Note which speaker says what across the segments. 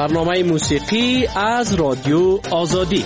Speaker 1: برنامه موسیقی از رادیو آزادی.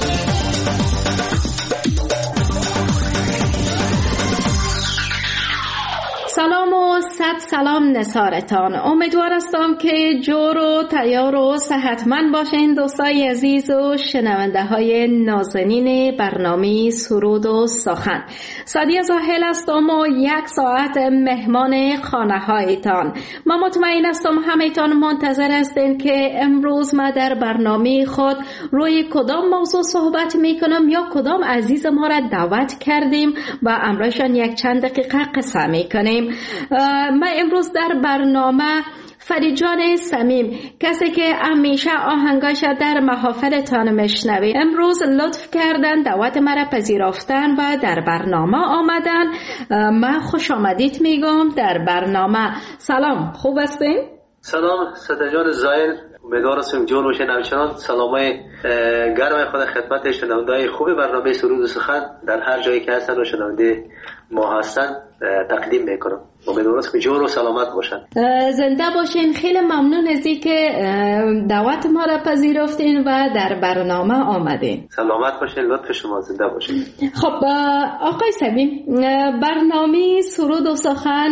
Speaker 2: سلام و صد سلام نثارتان. امیدوار هستم که جور و تیار و صحتمند باشین دوستای عزیز و شنونده های نازنین برنامه سرود و سخن. سادیه زاهل هستم و 1 ساعت مهمان خانه هایتان. من مطمئن هستم همه‌تان منتظر هستین که امروز ما در برنامه خود روی کدام موضوع صحبت میکنم یا کدام عزیز ما را دعوت کردیم و امروزشان 1 چند دقیقه قصه میکنیم. من امروز در برنامه فریجان صمیم، کسی که همیشه آهنگاش در محافلتان میشنوید، امروز لطف کردن دعوت مرا پذیرفتن و در برنامه آمدن. من خوش آمدید میگم در برنامه. سلام، خوب هستین؟
Speaker 3: سلام سدجان زایر، امیدوار هستم جون و همچنان سلامای گرم خود خدمت شنونده‌های خوب برنامه سرود و سخن در هر جایی که هستن و شنونده ما هستن تقدیم میکنم. امیدوارم که جون و سلامت باشن.
Speaker 2: زنده باشین. خیلی ممنون از اینکه دعوت ما را پذیرفتین و در برنامه آمدین.
Speaker 3: سلامت باشین، لطف شما، زنده باشین.
Speaker 2: خب آقای صمیم، برنامه سرود و سخن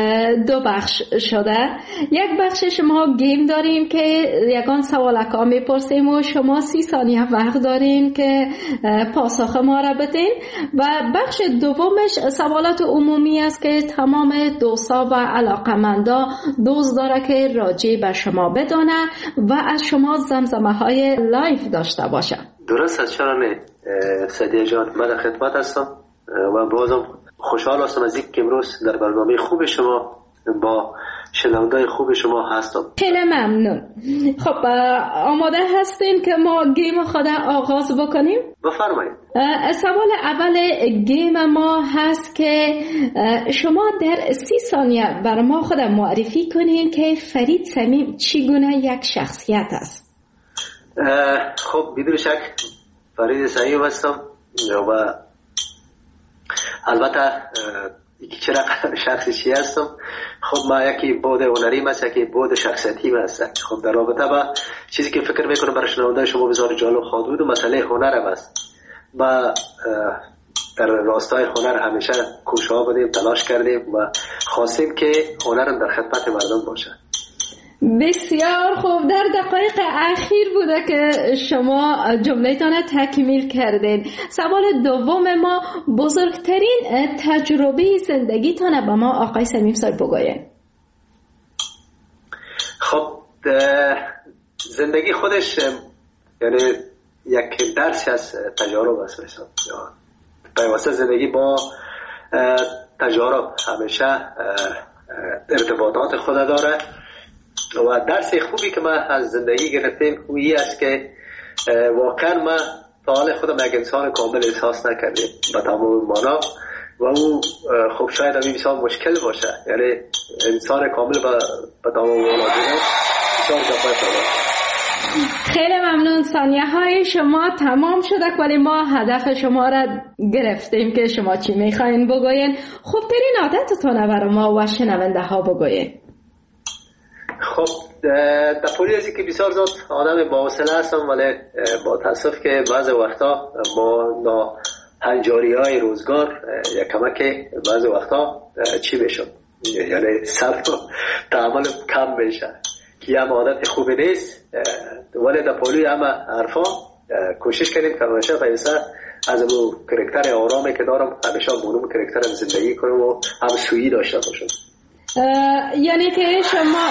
Speaker 2: 2 بخش شده. 1 بخشش ما گیم داریم که یگان سوالکا میپرسیم و شما 30 ثانیه وقت دارین که پاسخ ما را بدین و بخش دومش سوالات عمومی است که تمام دوستا و علاقمندا دوست داره که راجع به شما بدونه و از شما زمزمه های لایف داشته باشه.
Speaker 3: درست است، چرا نه سدیه جان، من در خدمت هستم و بازم خوشحال هستم از اینکه امروز در برنامه خوب شما با شنونده‌های خوب شما هستم.
Speaker 2: خیلی ممنون. خب آماده هستین که ما گیم خود آغاز بکنیم؟
Speaker 3: بفرمایید.
Speaker 2: سوال اول گیم ما هست که شما در 30 ثانیه بر ما خود معرفی کنین که فرید صمیم چگونه یک شخصیت است.
Speaker 3: خب بدون شک فرید صمیم هستم و البته چرا شخصی چی هستم. خب ما یکی بود هنریم هست، یکی بود شخصیتی هست. خب در رابطه با چیزی که فکر میکنم برای شنونده شما بسیار جالب خواهد بود و مسئله هنر است. ما در راستای هنر همیشه کوشش بودیم، تلاش کردیم و خواستیم که هنرم در خدمت مردم باشه.
Speaker 2: بسیار خوب. در دقایق اخیر بوده که شما جمله‌تان را تکمیل کردین. سوال دوم ما، بزرگترین تجربه زندگیتان به ما آقای صمیم صاحب بگوین.
Speaker 3: خب زندگی خودش یعنی یک درسی از تجارب است. مثلا پیوسته زندگی با تجارب همیشه ارتباطات خود داره و درس خوبی که ما از زندگی گرفتیم اویی است که واقعا ما تا حال خودم یک انسان کامل احساس نکردیم به تمام معنا و او خب شاید همین بسیار مشکل باشه، یعنی انسان کامل به تمام معنا بسیار جفای.
Speaker 2: خیلی ممنون. ثانیه های شما تمام شده ولی ما هدف شما را گرفتیم که شما چی میخواین بگوین. خوبترین عادتتون برای ما و شنونده ها بگوین.
Speaker 3: خب در پولی ازی که بسیار زیاد آدم با حوصله هستم ولی با تاسف که بعضی وقتا با هنجاری های روزگار یا کمک بعضی وقتا چی بشم، یعنی صبر و تعامل کم بشه که هم عادت خوبی نیست ولی در پولی همه حرفا کوشش کردیم که همیشه پیسه از اون کرکتر آرامی که دارم همیشه بونم کرکترم زندگی کنم و هم سویی داشته باشم.
Speaker 2: یعنی که شما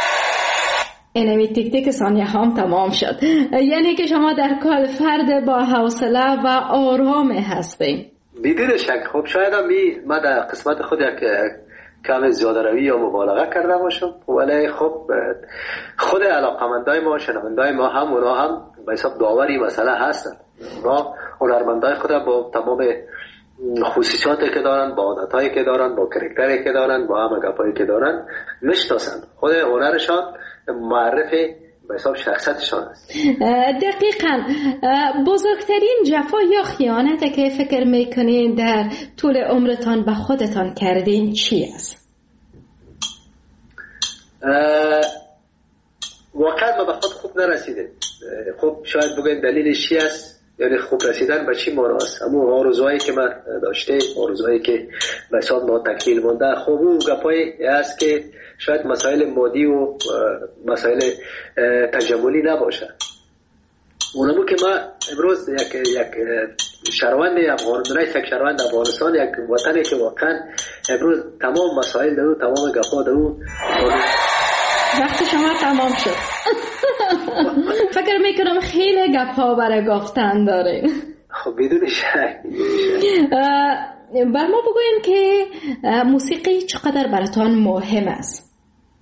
Speaker 2: اینمی تیک تیک ثانیه هم تمام شد، یعنی که شما در کل فرد با حوصله و آرام هستین.
Speaker 3: بدون شک. خب شاید من در قسمت خود یک کم زیاده روی یا مبالغه کرده باشم ولی خب خود علاقمندای ما شنوندای ما هم اونا هم به حساب داوری مسئله هستن. ما هنرمندای خود با تمام خصوصیاتی که دارن، با عادتایی که دارن، با کرکتری که دارن، با همه گپایی که دارن میشناسن. خود هنرشان معرفی به حساب شخصیتشان است.
Speaker 2: دقیقاً. بزرگترین جفا یا خیانتی که فکر میکنین در طول عمرتان به خودتان کردین چی است؟
Speaker 3: واقعا ما به خود خوب نرسیدیم. خب شاید بگویم دلیلش چی است، یعنی خوب رسیدن به چی معنی است؟ همون آرزوهایی که من داشته، آرزوهایی که به حساب ما تکمیل مونده، خب اون گپایی است که شاید مسائل مادی و مسائل تجملی نباشه. اونمو که ما امروز یک شهروند رئیس یک شهروند افغانستان، یک وطنی که واقعا امروز تمام مسائل دارو، تمام گپا دارو.
Speaker 2: وقت شما تمام شد. فکر میکنم خیلی گپا برای گفتن داره.
Speaker 3: خب بدون شک.
Speaker 2: بر ما بگوین که موسیقی چقدر براتان مهم است؟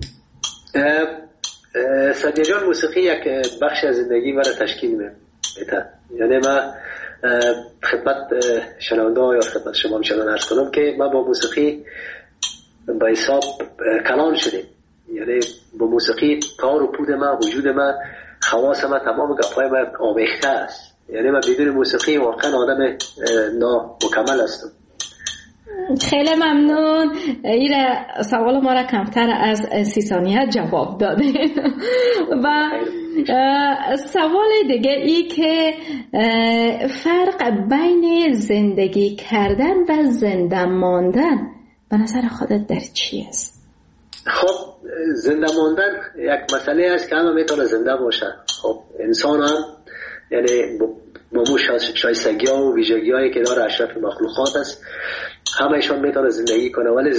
Speaker 3: سادیه جان، موسیقی یک بخش از زندگی مرا تشکیل میده. یعنی من خدمت شنونده یا خدمت شما میشنون عرض کنم که من با موسیقی به حساب کلان شدیم. یعنی با موسیقی تار و پود من، وجود من، خواص من، تمام گپای من آمیخته است. یعنی من بدون موسیقی واقعا آدم نامکمل هستم.
Speaker 2: خیلی ممنون. این سوال ما را کمتر از 30 ثانیه جواب داده. و سوال دیگه ای که فرق بین زندگی کردن و زنده ماندن به نظر خودت در چی است؟
Speaker 3: خب زنده ماندن یک مسئله است که همه میتونه زنده باشه. خب انسان هم یعنی با مو شایستگی ها و ویژگی هایی که داره اشرف مخلوقات است، همه ایشان میتونه زندگی کنه. ولی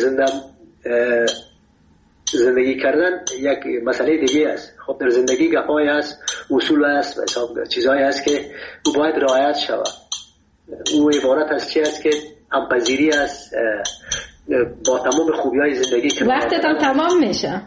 Speaker 3: زندگی کردن یک مسئله دیگه است. خب در زندگی گپایی است، اصول است، چیزهایی است که او باید رعایت شود. او عبارت از چی است که همپذیری است با تمام خوبی های زندگی که
Speaker 2: وقتتان تمام میشه.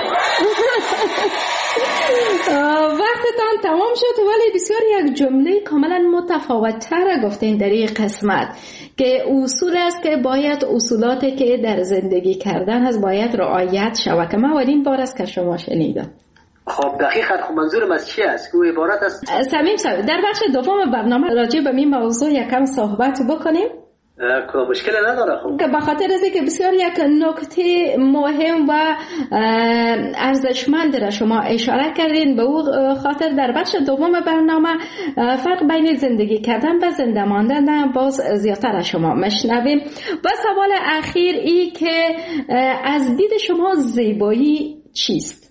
Speaker 2: وقتتان تمام شد، ولی بسیار یک جمله کاملا متفاوت تر گفتین در این قسمت که اصول است که باید اصولاتی که در زندگی کردن هست باید رعایت شود، که من اولین بار است که شما شنیدم.
Speaker 3: خب دقیقاً. خب منظورم از چی است؟ که عبارت است
Speaker 2: صمیم صاحب در بخش دوم برنامه راجع به این موضوع یکم صحبت بکنیم.
Speaker 3: کدام مشکل نداره. خب
Speaker 2: به خاطر از اینکه بسیار یک نکته مهم و ارزشمند را شما اشاره کردین، به او خاطر در بخش دوم برنامه فرق بین زندگی کردن و زنده ماندن باز زیادتر از شما مشنویم. و سوال اخیر ای که از دید شما زیبایی چیست؟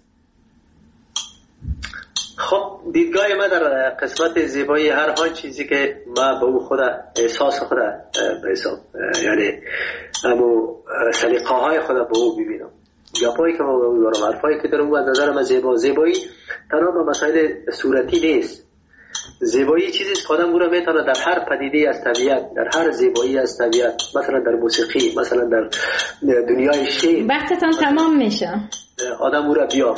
Speaker 3: خب دیدگاه من در قسمت زیبایی هر آن چیزی که من به او خود احساس خود به حساب، یعنی همو سلیقه های خود به او ببینم. گپایی که ما به او دارم، حرفایی که دارم، از نظر من زیبایی تنها به مسائل صورتی نیست. زیبایی چیزی است که آدم او را میتونه در هر پدیده از طبیعت، در هر زیبایی از طبیعت، مثلا در موسیقی، مثلا در دنیای شعر،
Speaker 2: وقتتان تمام میشه،
Speaker 3: آدم او را بیابد.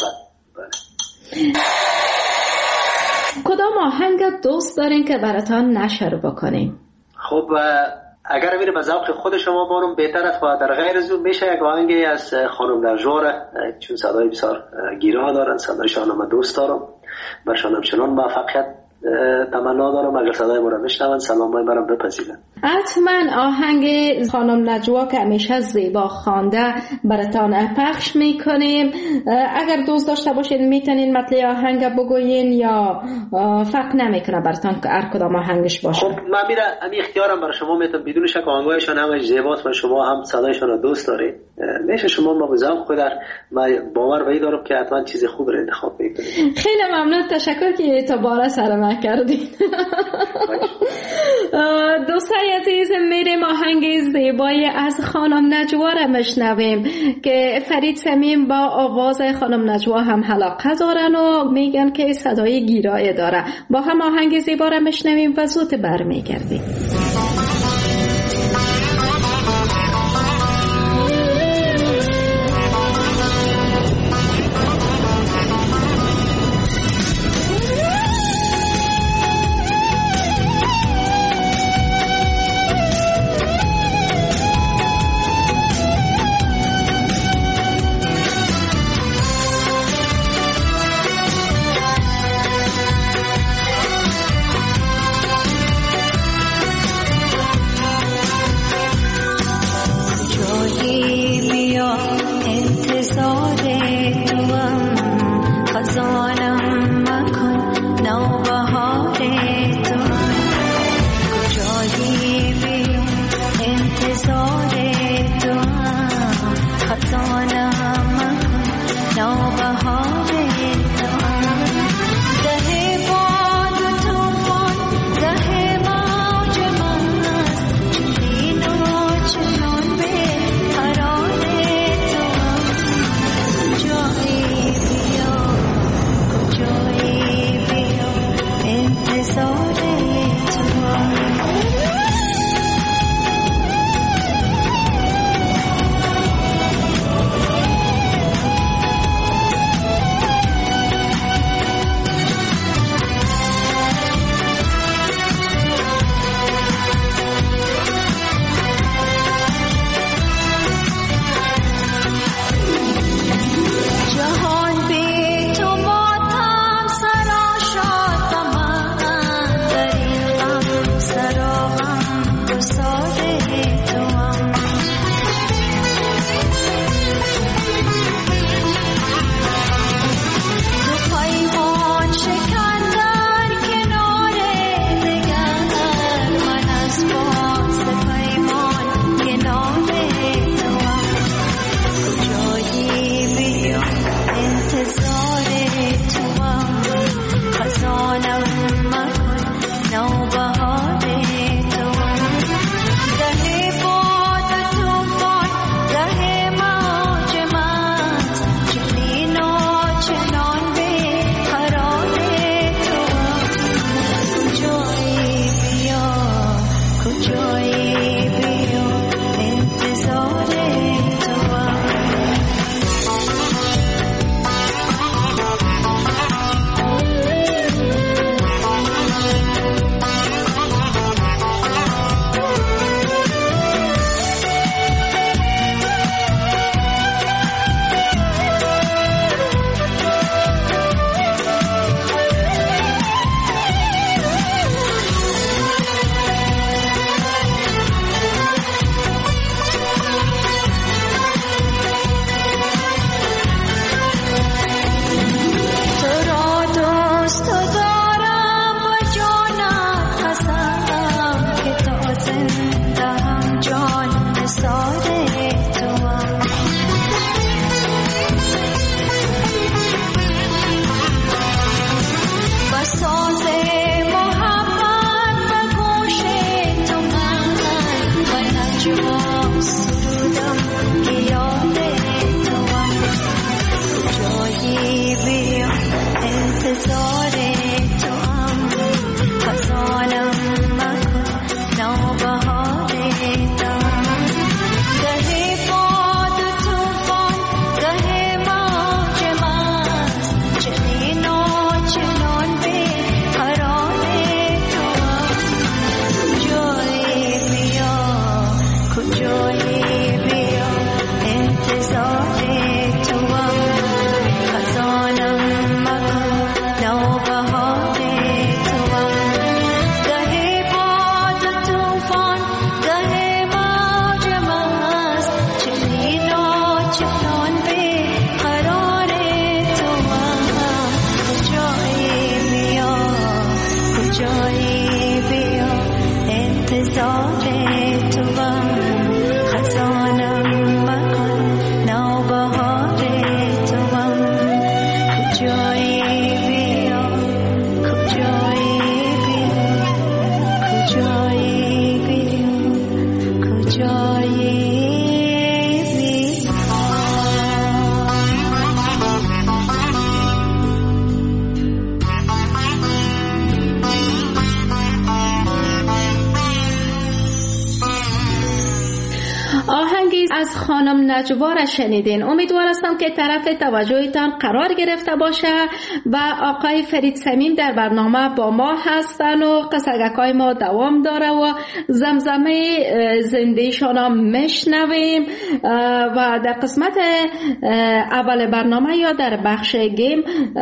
Speaker 2: کدام آهنگ دوست دارین که براتان نشر بکنیم؟
Speaker 3: خب اگر میره به ذوق خود شما بارم بهتر است. و در غیر از اون میشه یک آهنگی از خانم نجوا، چون صدای بسیار گیرا دارن، صدایشان من دوست دارم، برشان همچنان موفقیت تمنا دارم. اگر صدای ما را بشنون سلامای مرا بپذیرن.
Speaker 2: حتما آهنگ خانم نجوا که همیشه زیبا خوانده براتان پخش میکنیم. اگر دوست داشته باشین میتونین مطلع آهنگ بگوین یا فرق نمیکنه براتان که هر کدام آهنگش باشه؟
Speaker 3: خب من میره همین اختیارم برای شما میتونم، بدون شک آهنگایشان همه زیباست و شما هم صدایشان رو دوست دارید. میشه شما ما به ذوق خود من باور به این دارم که حتما چیز خوب رو انتخاب میکنید.
Speaker 2: خیلی ممنون، تشکر که اعتبار سر من کردین. دوستای عزیز، میریم آهنگ زیبایی از خانم نجوا را مشنویم که فرید صمیم با آواز خانم نجوا هم علاقه دارن و میگن که صدای گیرای داره. با هم آهنگ زیبا را مشنویم و زود برمیگردیم. از خانم نجوا را شنیدین. امیدوار هستم که طرف توجهتان قرار گرفته باشه و آقای فرید صمیم در برنامه با ما هستن و قصگکای ما دوام داره و زمزمه زندگیشان هم میشنویم و در قسمت اول برنامه یا در بخش گیم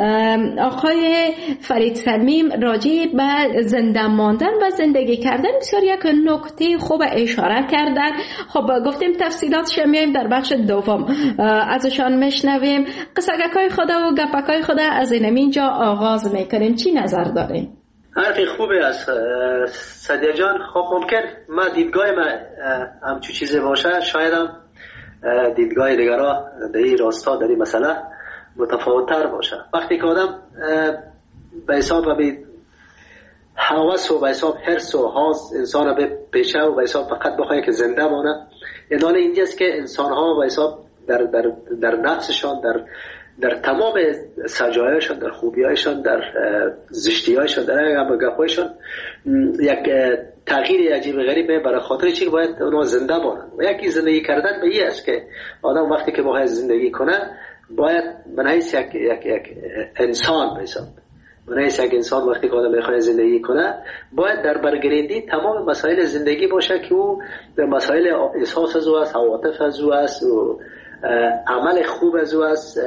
Speaker 2: آقای فرید صمیم راجع به زنده ماندن و زندگی کردن بسیار یک نکته خوب اشاره کردن. خب گفتیم تفصیلاتش میایم در بخش دوم ازشان میشنویم. قصگکای خود و گپکای خود از اینجا آغاز میکنیم. چی نظر داریم؟
Speaker 3: حرفی خوبه از سدیه جان. خب ممکن ما دیدگاه ما همچو چیزی باشه، شاید هم دیدگاه دیگرها در این راستا در این مسئله متفاوت‌تر باشه. وقتی که آدم به حساب به هوس و به حساب حرص و حاز انسان به پیشه و به حساب فقط بخواه که زنده مانه، ادانه اینجاست که انسان ها به حساب در نفسشان، در تمام سجایشان، در خوبیایشان، در زشتیایشان، در گپایشان یک تغییر عجیب غریبه برای خاطر چی باید اونا زنده بانند. و یکی زندگی کردن به این است که آدم وقتی که باید زندگی کنه باید من حیث یک انسان به حساب من حیث یک انسان وقتی که آدم میخواد زندگی کنه باید در برگریدی تمام مسائل زندگی باشه که او در مسائل احساس از او است، عواطف از او است و عمل خوب از او است،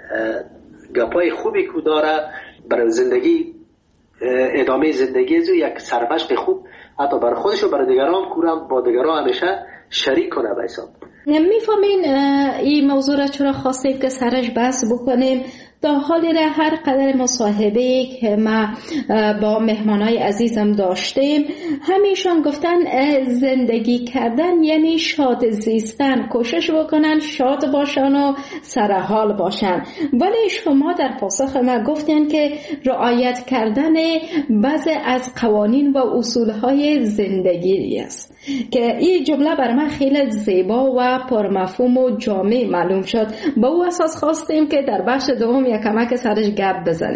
Speaker 3: گپای خوبی که داره برای زندگی، ادامه زندگی از او یک سرمشق خوب حتی برای خودش و برای دیگران کورم با دیگران همیشه شریک کنه به حساب.
Speaker 2: میفهمین این موضوع را چرا خواستیم که سرش بحث بکنیم؟ تا حالی را هر قدر مصاحبه که ما با مهمانای عزیزم داشتیم همیشان گفتن زندگی کردن یعنی شاد زیستن، کوشش بکنن شاد باشن و سرحال باشن. ولی شما در پاسخ ما گفتن که رعایت کردن بعضی از قوانین و اصولهای زندگی است که این جمله بر من خیلی زیبا و پرمفهوم و جامع معلوم شد. با او اساس خواستیم که در بخش دوم یک کمک سرش گپ بزنیم.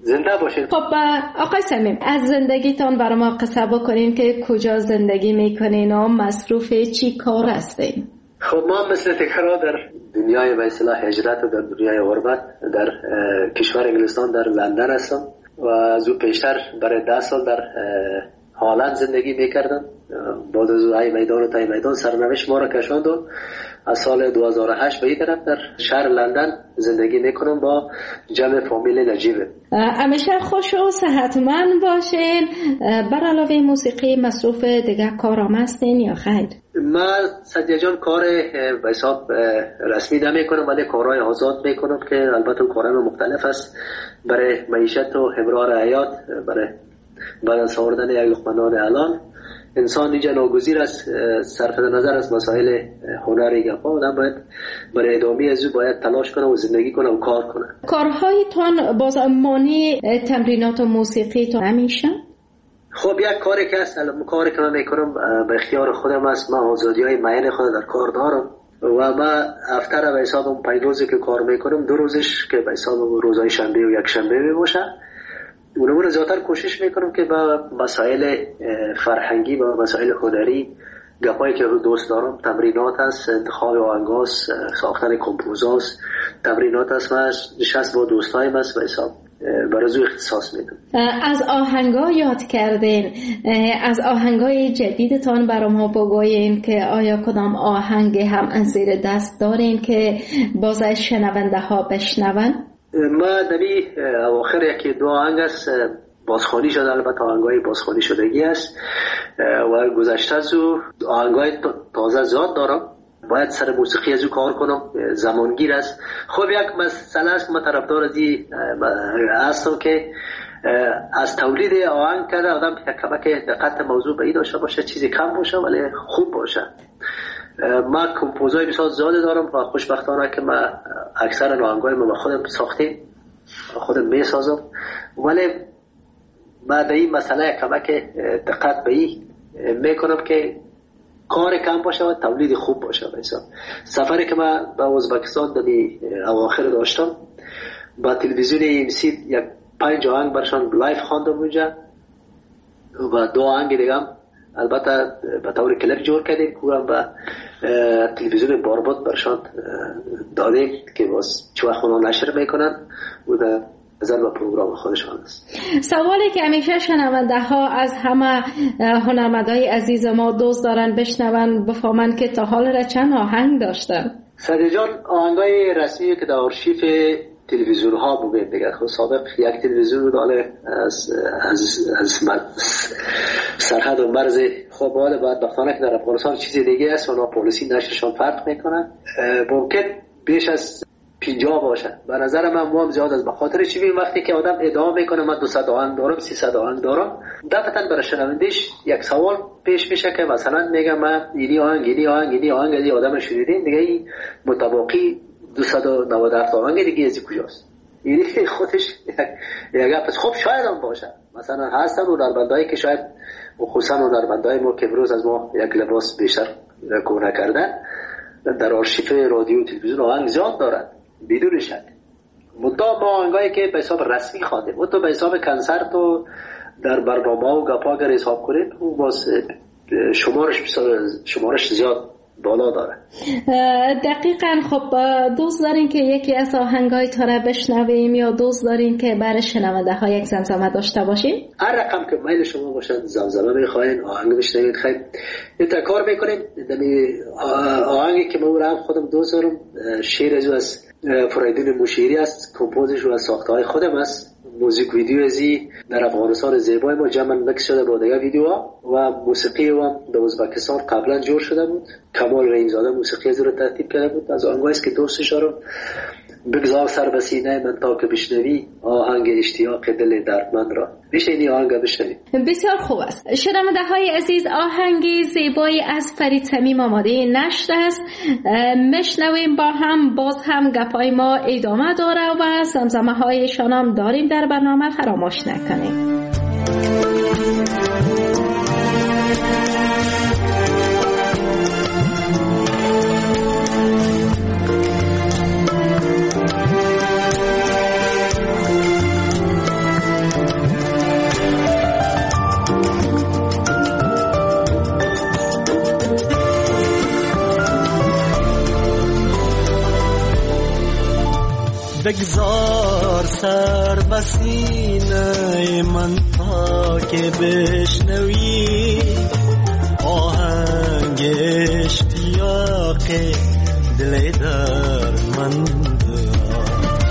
Speaker 3: زنده باشید.
Speaker 2: خب آقای صمیم، از زندگیتان برای ما قصه بکنین که کجا زندگی میکنین و مصروف چی کار هستین؟
Speaker 3: خب ما مثل تکرار در دنیای به اصطلاح هجرت و در دنیای غربت در کشور انگلستان در لندن هستم و از او پیشتر برای 10 سال در هالند زندگی میکردم. بعد از او ای میدان و تای میدان سرنوشت ما را کشاند و از سال 2008 به این طرف در شهر لندن زندگی میکنم با جمع فامیل نجیبه.
Speaker 2: همیشه خوش و صحتمند باشین. بر علاوه موسیقی مصروف دیگه کارام هستین یا خیر؟
Speaker 3: من سدیا جان کار به حساب رسمی نمیکنم ولی کارهای آزاد میکنم که البته کارهای مختلف است برای معیشت و امرار حیات. برای بعد از آوردن یک لقمه نان الان انسان اینجا ناگزیر است صرف نظر از مسائل هنری گپا آدم باید برای ادامه از او باید تلاش کنه و زندگی کنه و کار کنه.
Speaker 2: کارهایتان باز مانی تمرینات و موسیقی تو همیشه؟
Speaker 3: خب یک کاری که هست کاری که من میکنم به اختیار خودم است. من آزادی های معین خود در کار دارم و من هفته به حساب 5 روزی که کار میکنم 2 روزش که به حساب روزهای شنبه و یک شنبه می باشه. اونمون زیادتر کوشش میکنم که با مسائل فرهنگی و مسائل هنری گپایی که دوست دارم تمرینات هست، انتخاب آهنگاست، ساختن کمپوزاست، تمرینات هست. من نشست با دوستایم هست و حساب برای او اختصاص میدم.
Speaker 2: از آهنگا یاد کردین، از آهنگای جدیدتان برای ما بگوین که آیا کدام آهنگ هم زیر دست دارین که باز شنونده ها بشنون؟
Speaker 3: ما دمی اواخر یکی 2 آهنگ است بازخوانی شده، البته آهنگای بازخوانی شدگی است و گذشته از او آهنگای تازه زیاد دارم. باید سر موسیقی از او کار کنم، زمانگیر است. خب یک مسئله است که من طرفدار ازی هستم که از تولید آهنگ کرده آدم کمک دقت موضوع به این داشته باشه، چیزی کم باشه ولی خوب باشه. من کمپوزای بسیار زیاده دارم و خوشبختانه که من اکثر آهنگای ما خودم ساختیم خودم میسازم، ولی من به این مسئله کمک دقت به این میکنم که کار کم باشه و تولید خوب باشه. مثلا سفری که من به ازبکستان در اواخر داشتم با تلویزیون ایمسی یک 5 آهنگ برشان لایف خواندم اونجا و 2 آهنگ دیگه هم البته به طور کلیپ جور کردیم که با تلویزیون بارباد برشان دادیم که باز چوه خونه نشر میکنن و در نظر به پروگرام خودشان است.
Speaker 2: سوالی که همیشه شنونده ها از همه هنرمندای عزیز ما دوست دارن بشنون بفهمن که تا حال را چند آهنگ داشتن.
Speaker 3: سدیا جان آهنگای رسمی که در آرشیف تلویزیون ها بودن دیگه. خب سابق یک تلویزیون بود از سرحد و مرز. خب حالا بدبختانه که در افغانستان چیزی دیگه است و پالیسی نشرشان فرق میکنن. ممکن بیش از 50 باشه. به نظر من هم زیاد است. به خاطر چی میگم وقتی که آدم ادعا میکنه من 200 آهنگ دارم 300 آهنگ دارم، دفعتاً برای شنوندش یک سوال پیش میشه که مثلا میگم من اینی آهنگ از آدم شنیدین دیگه این متباقی 297 آهنگ دیگه از کجاست؟ یعنی خودش یک پس خب شاید هم باشه. مثلا هستن هنرمندایی که شاید خصوصا هنرمندای ما که امروز از ما یک لباس بیشتر کهنه کردن در آرشیف رادیو و تلویزیون آهنگ زیاد دارن بدون شک. مدام ما آهنگایی که به حساب رسمی خواندیم و تو به حساب کنسرت و در برنامه و گپا اگر حساب کنیم اون باز شمارش زیاد بالا داره.
Speaker 2: دقیقاً. خب دوست دارین که یکی از آهنگای تا را بشنویم یا دوست دارین که برای شنونده ها یک زمزمه داشته باشیم؟
Speaker 3: هر رقم که میل شما باشد زمزمه میخواین آهنگ بشنوید خیلی این کار میکنیم. آهنگی که من خودم دوست دارم شعر از فریدون مشیری است، کمپوزش و ساخته های خودم است. موزیک ویدیو ازی در افغانستان زیبای ما جمع مکس شده با دیگه ویدیوها و موسیقی هم در ازبکستان قبلا جور شده بود. کمال رحیمزاده موسیقی از رو ترتیب کرده بود. از آهنگایی است که دوستش دارم. بگذار سر به سینه من تا که بشنوی آهنگ اشتیاق دل دردمند را. میشه این آهنگ بشنوی.
Speaker 2: بسیار خوب است. شنونده های عزیز آهنگی زیبایی از فرید صمیم آماده نشده است. مشنویم با هم. باز هم گپای ما ادامه داره و زمزمه هایشان هم داریم در برنامه، فراموش نکنید.
Speaker 4: بگذار سر به سینه من تا که بشنوی آهنگ اشتیاق دل دردمند را.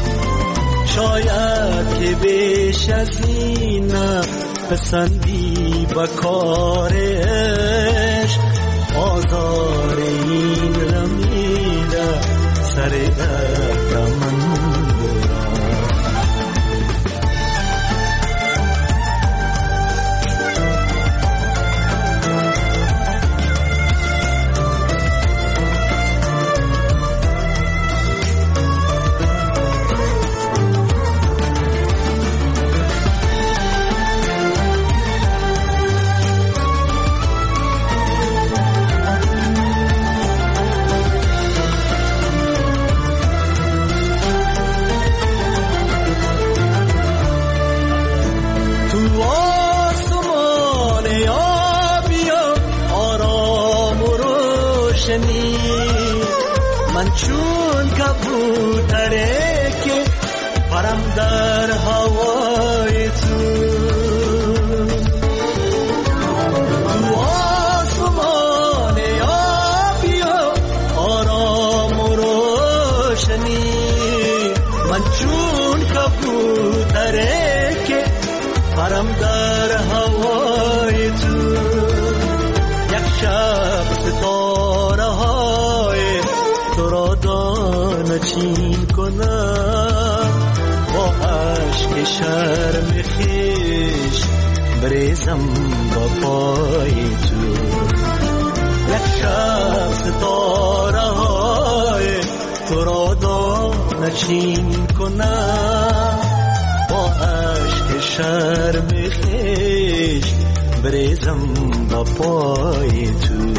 Speaker 4: شاید که بیش از این پسندی به کار عشق آزار این رمیده سر دردمند چون کبوتره که پرم در هوای تو آسمان آبی و آرام و روشنی. من چون کبوتره که پرم در هوای تو یک شب ستاره های تو را دانه چین کنم با عشق شرم خیش بریزم با پای تو. یک شب ستاره های تو را دانه چین کنم با عشق شرم خیش بریزم با پای تو.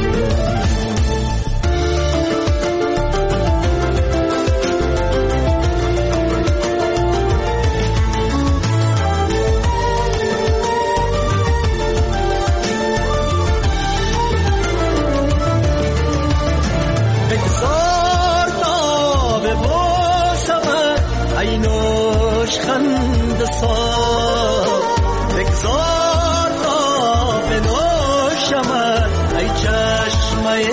Speaker 4: خند صاف بگذار تا بنوشمت ای چشمه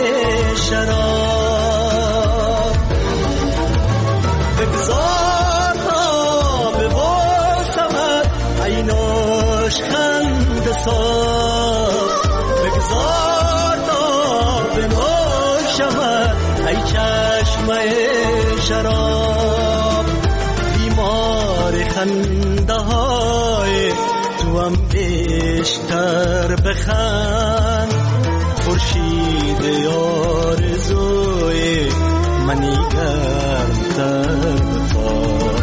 Speaker 4: شراب. بگذار تا ببوسمت ای نوش خند صاف بگذار تا بنوشمت ای چشمه شراب. خنده های تو هم بیشتر بخند خورشید آرزوی منی گرمتر بخواد.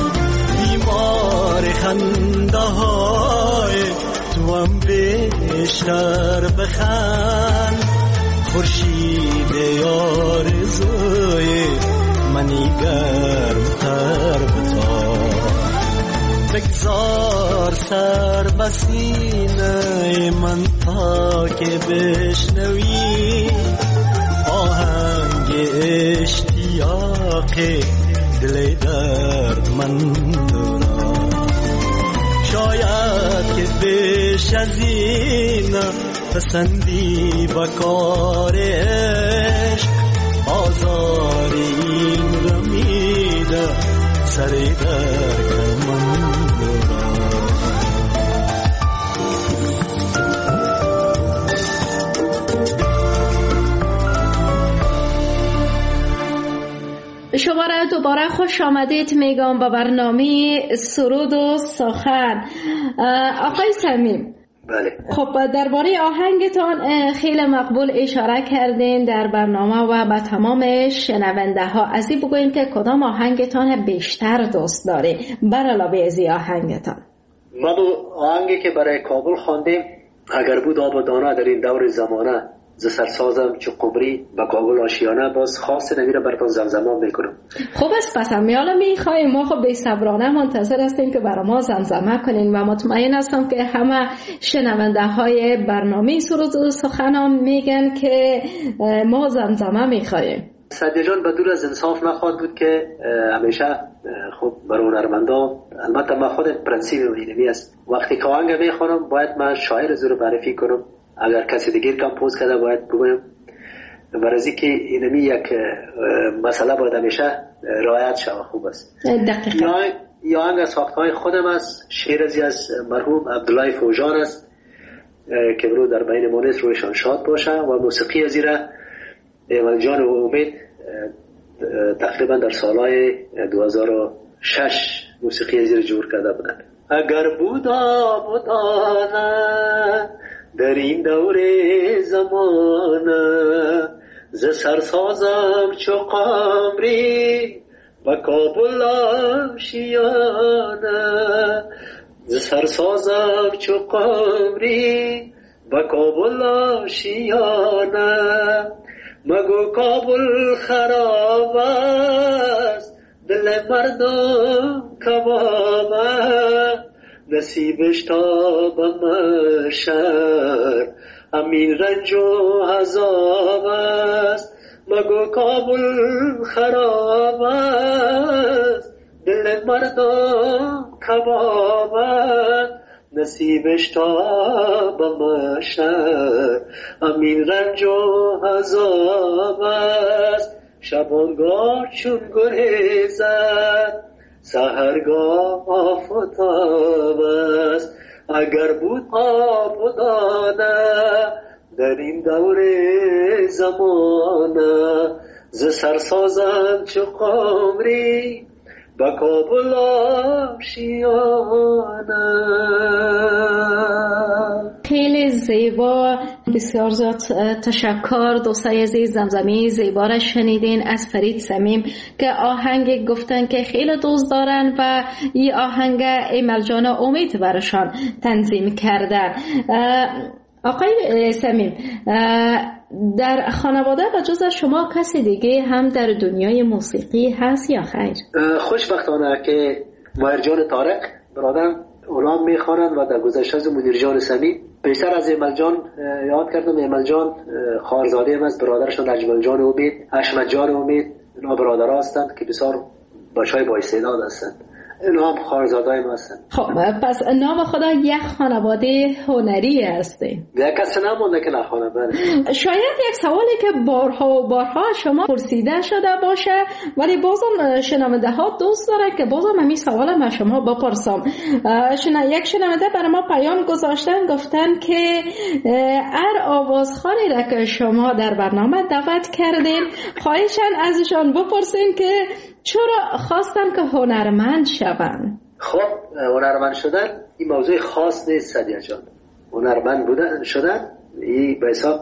Speaker 4: بیمار خنده های تو هم بیشتر بخند خورشید آرزوی منی گرمتر بخواد. بگذار سر به سینه من تا که بشنوی آهنگ اشتیاق دل دردمند را. شاید که بیش از این پسندی به کار عشق آزار این رمیده سر دردمند.
Speaker 2: شما را دوباره خوش آمدید میگم به برنامه سرود و سخن. آقای صمیم،
Speaker 3: بله.
Speaker 2: خب درباره آهنگتان خیلی مقبول اشاره کردین در برنامه و به تمام شنونده ها. از این بگوین که کدام آهنگتان بیشتر دوست داری بر علاوه از این آهنگتان؟
Speaker 3: ما دو آهنگی که برای کابل خواندیم اگر بود آب و دانه در این دور زمانه ز سرسازم چو قمری و کابل آشیانه باز خاص نمیره براتون زمزمه میکنم.
Speaker 2: خوب است، پس حالا میخوایم ما خب بی‌صبرانه منتظر هستیم که برای ما زمزمه کنین و مطمئن هستم که همه شنونده های برنامه سرود و سخن میگن که ما زمزمه میخوایم.
Speaker 3: سعدی جان بدون از انصاف نخواهد بود که همیشه خب برای هنرمندا البته من خودم پرنسیپ اینمی است، وقتی که آهنگ میخونم باید من شاعر زور معرفی کنم، اگر کسی دیگر کمپوز کرده باید بگویم، برای از اینکه اینمی یک مسئله باید همیشه رعایت شود. خوب است. یا آهنگ از ساختهای خودم است، شعر از مرحوم عبدالله فوجان است که برو در بین مونس رویشان شاد باشه، و موسیقی از ایره ایمل جان و امید تقریبا در سالهای 2006 موسیقی از ایره جور کرده بودن. اگر بودانه در این دور زمانه ز سرسازم چو قمری و کابل آشیانه، ز سرسازم چو قمری و کابل آشیانه، مگو کابل خراب است دل مردم کباب، نصیبش تا به محشر همین رنج و عذاب است، مگو کابل خراب است دل مردم کباب است، نصیبش تا به محشر همین رنج و عذاب است. شبانگاه چون گریزد سحرگاه آفتاب است، اگر بود آبادانه در این دور زمانه ز سرسازم چو قمری با کابل آشیانه.
Speaker 2: خیلی زیبا، بسیار زیاد تشکر دوستای عزیز. زمزمه زیبا را شنیدین از فرید صمیم که آهنگ گفتن که خیلی دوست دارن و این آهنگ ایمل جان امید برشان تنظیم کردن. آقای صمیم، در خانواده و جز شما کسی دیگه هم در دنیای موسیقی هست یا خیر؟
Speaker 3: خوشبختانه که ماهر جان طارق برادرم اونام میخوانند و در گذشته از منیر جان صمیم. بیشتر از ایمل جان یاد کردم. ایمل جان خواهرزاده هم است، برادرشون اجمل جان امید، حشمت جان امید، اینا برادرها هستند که بسیار بچهای با استعداد هستند. اینا هم خواهرزاده‌ای ما هستند.
Speaker 2: خب پس نام خدا یک خانواده هنری هسته.
Speaker 3: یک کسی نمونده که نخوانه.
Speaker 2: شاید یک سوالی که بارها و بارها شما پرسیده شده باشه، ولی بازم شنونده ها دوست داره که بازم همین سوال من شما بپرسم. یک شنونده برای ما پیام گذاشتن، گفتن که هر آوازخوانی را که شما در برنامه دعوت کردین خواهشن ازشان بپرسین که چرا خواستن که هنرمند شون؟
Speaker 3: خب هنرمند شدن این موضوع خاص نیست سعدیه جان. هنرمند بودن شدن این به حساب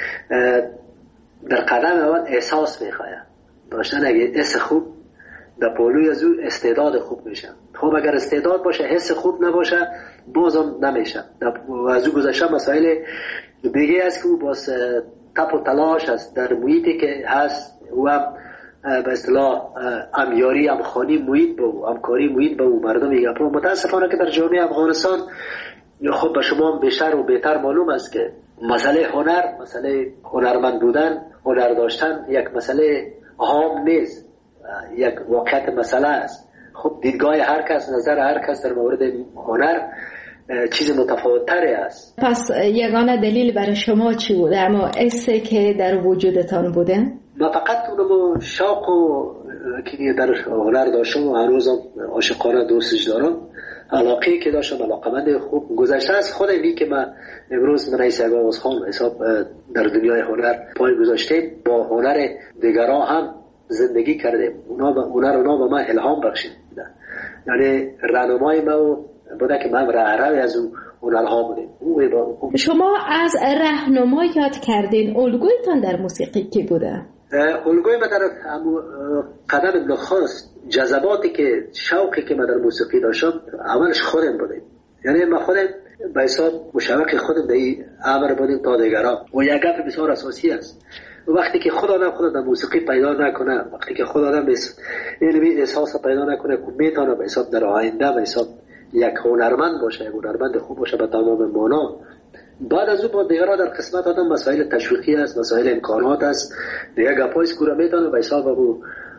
Speaker 3: در قدم اول احساس میخواه داشتن. اگه حس خوب در پولوی از او استعداد خوب میشه. خب اگر استعداد باشه حس خوب نباشه بازم نمیشه. از او گذشته مسائل دیگه است که او باز تپ و تلاش است در محیطی که هست و به اصطلاح امیاری امخانی محیط به او، همکاری محیط به او مردم میگه. متاسفانه که در جامعه افغانستان خب به شما بیشتر و بهتر معلوم است که مسئله هنر، مسئله هنرمند بودن، هنر داشتن یک مسئله عام نیست، یک واقعیت مسئله است. خب دیدگاه هر کس، نظر هر کس در مورد هنر چیز متفاوت‌تری است.
Speaker 2: پس یگانه دلیل برای شما چی بوده؟ اما حسی که در وجودتان بوده؟
Speaker 3: من فقط اونم شوق و که در هنر داشتم و هنوزم عاشقانه دوستش دارم. علاقه که داشتم، علاقمند خوب گذشته از خودم که من امروز من ایسا آوازخوان حساب در دنیای هنر پای گذاشته، با هنر دیگران هم زندگی کردیم. اونا به من الهام بخشید، یعنی راهنمای من بوده که من راهروی از اون هنرها بودیم.
Speaker 2: شما از راهنما یاد کردین، الگویتان در موسیقی کی بوده؟
Speaker 3: الگوی من در قدم نخست جذباتی که شوقی که من در موسیقی داشتم اولش خودم بودیم. یعنی من خودم به حساب مشوق خودم در این امر بودیم تا دیگران. و یک گپ بسیار اساسی است، وقتی که خود آدم خود در موسیقی پیدا نکنه، وقتی که خود آدم این احساس پیدا نکنه که میتونه به حساب در آینده به حساب یک هنرمند باشه، یک هنرمند خوب باشه به تمام معنا، بعد از او با دیگرها در قسمت آدم مسائل تشویقی است، مسائل امکانات است، دیگه گپای سکوره میتونه به حساب ابو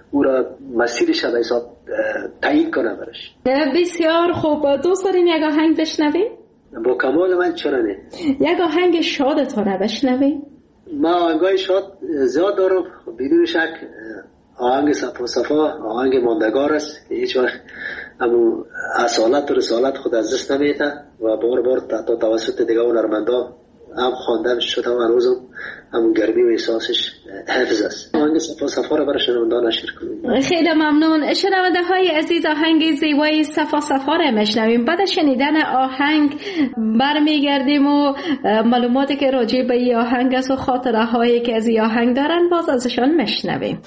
Speaker 3: او را مسیرش به حساب تعیین کنه برش.
Speaker 2: بسیار خوب. دوست دارین یک آهنگ بشنویم؟
Speaker 3: با کمال من چرا نه.
Speaker 2: یک آهنگ شادتونه بشنویم؟
Speaker 3: ما آهنگای شاد زیاد دارم، بدون شک آهنگ صفا آهنگ ماندگار است که هیچ وقت همون اصالت و رسالت خود از دست نمیده و بار بار تا توسط دیگه هنرمندا هم خواندن شد هم هنوزم همون گرمی و احساسش حفظ است. آهنگ صفا را برای شنوندگان نشر کنیم.
Speaker 2: خیلی ممنون. شنونده های عزیز، آهنگ زیبای صفا را میشنویم. بعد شنیدن آهنگ برمیگردیم و معلوماتی که راجع به این آهنگ است و خاطره هایی که از این آهنگ دارن باز ازشان میشنویم.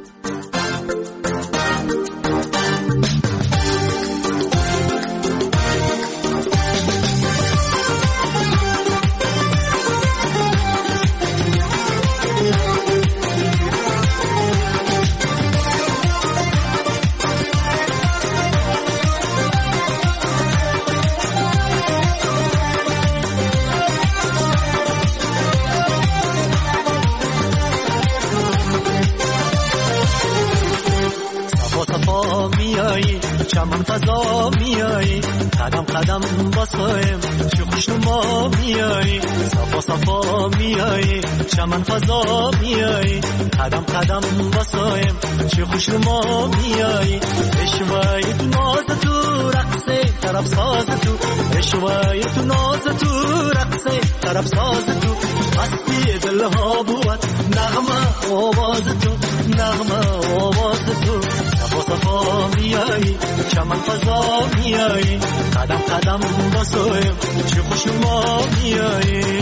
Speaker 4: چمن فضا میایی قدم قدم واسایم چه خوشنما میایی صفا میایی چمن فضا میایی قدم قدم واسایم چه خوشنما میایی اشوای تو ناز تو رقصه طرف ساز تو اشوای تو ناز تو رقصه طرف ساز تو مستی دلها بود نغمه آواز تو نغمه آواز تو صفا میایی چمن فضا میایی قدم قدم واسایم چه خوشنما میایی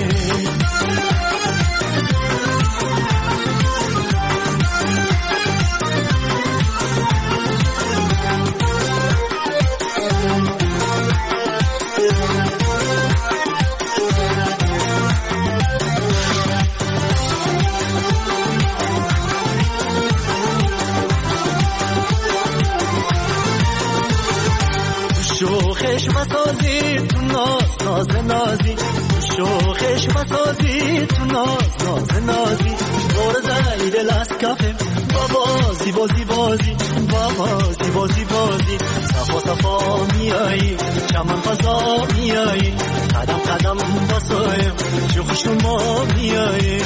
Speaker 4: شوخش مسازی تو ناز نازی شوخش مسازی تو ناز نازی برده دل از کفم بازی بازی بازی بازی بازی بازی صفا میایی چمن فضا میایی قدم قدم واسایم چه خوشنما میایی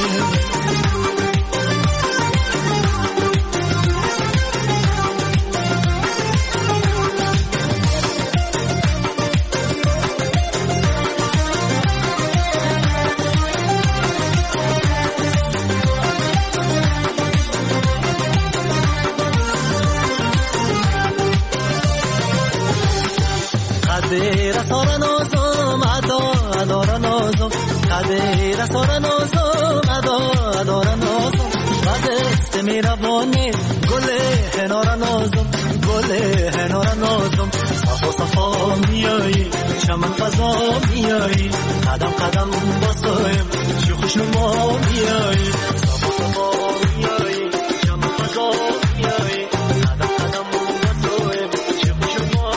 Speaker 4: قدر سار نازم ادار نازم قدر سار نازم ادار نازم قدر میروانه گل هنار نازم گل هنار نازم صفا میایی چمن فضا میایی قدم قدم واسایم چه خوشنما میایی صفا میایی چمن فضا میایی قدم قدم واسایم چه خوشنما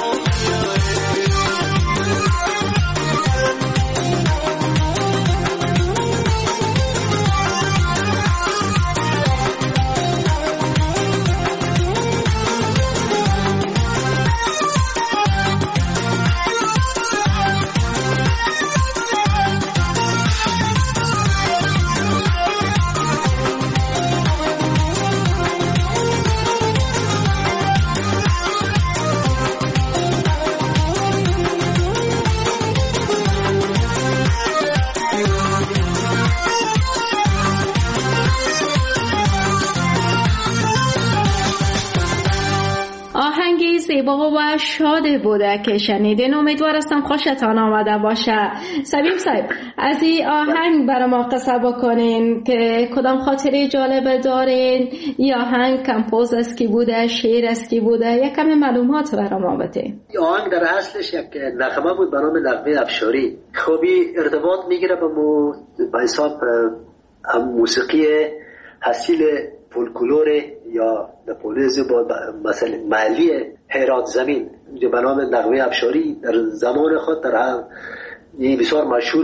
Speaker 2: زیبا و شاد بوده که شنیدین. امیدوار هستم خوشتان آمده باشه. سبیب صاحب، از این آهنگ برای ما قصه بکنین که کدام خاطره جالب دارین؟ این آهنگ کمپوز است کی بوده، شعر است کی بوده، یک کمی معلومات برای ما بده.
Speaker 3: این آهنگ در اصلش یک نغمه بود به نام نغمه افشاری. خوبی ارتباط میگیره به حساب هم موسیقی حاصل فولکلور یا نپولیز با مثلا محلی هرات زمین به نام نغمه افشاری در زمان خود در هم بسیار مشهور بود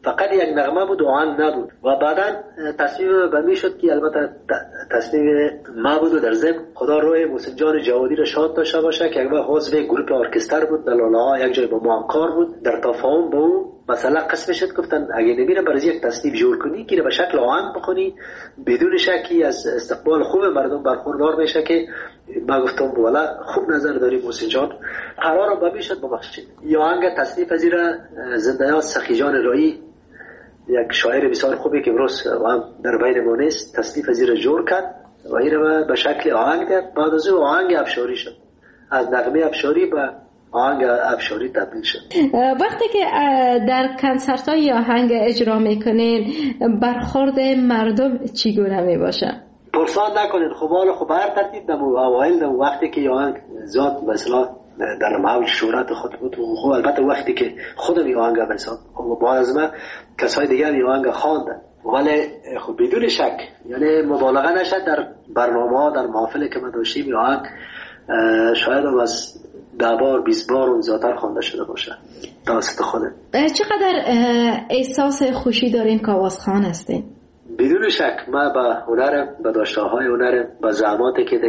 Speaker 3: فقط یک نغمه بود و آهنگ نبود و بعدا تصمیم به می شد که البته تصمیم ما بود و در ضمن خدا روی محسن جان جوادی را شاد داشته باشه که یک عضو گروه ارکستر بود در لاله ها یک جای با ما کار بود. در تفاهم با او مثلا قسم شد گفتن اگه نمیره برای یک تصنیف جور کنی که به شکل آهنگ بخونی بدون شکی از استقبال خوب مردم برخوردار میشه که ما گفتم والا خوب نظر داری محسن جان قرار با میشد ببخشید. یا آهنگ تصنیف از را زنده‌یاد سخی جان رایی یک شاعر بسیار خوبی که امروز هم در بین ما نیست تصنیف از را جور کرد و این را به شکل آهنگ داد. بعد از او آهنگ افشاری شد، از نغمه افشاری به آهنگ افشاری تبدیل شد.
Speaker 2: وقتی که در کنسرت های آهنگ اجرا میکنین برخورد مردم چگونه میباشه؟
Speaker 3: پرسان نکنین خب حالا خب هر ترتیب دمو اوایل دمو وقتی که آهنگ ذات مثلا در موج شهرت خود بود خب البته وقتی که خودم این آهنگ بسام خب بعد از من کسای دیگر این آهنگ خواندن ولی خب بدون شک یعنی مبالغه نشد در برنامه ها در محافل که ما داشتیم این آهنگ شاید هم از 10 بار 20 بار اون زیادتر خوانده شده باشه توسط خودم.
Speaker 2: چقدر احساس خوشی دارین که آوازخوان هستین؟
Speaker 3: بدون شک من به هنرم به داشته‌های هنرم به زحماتی که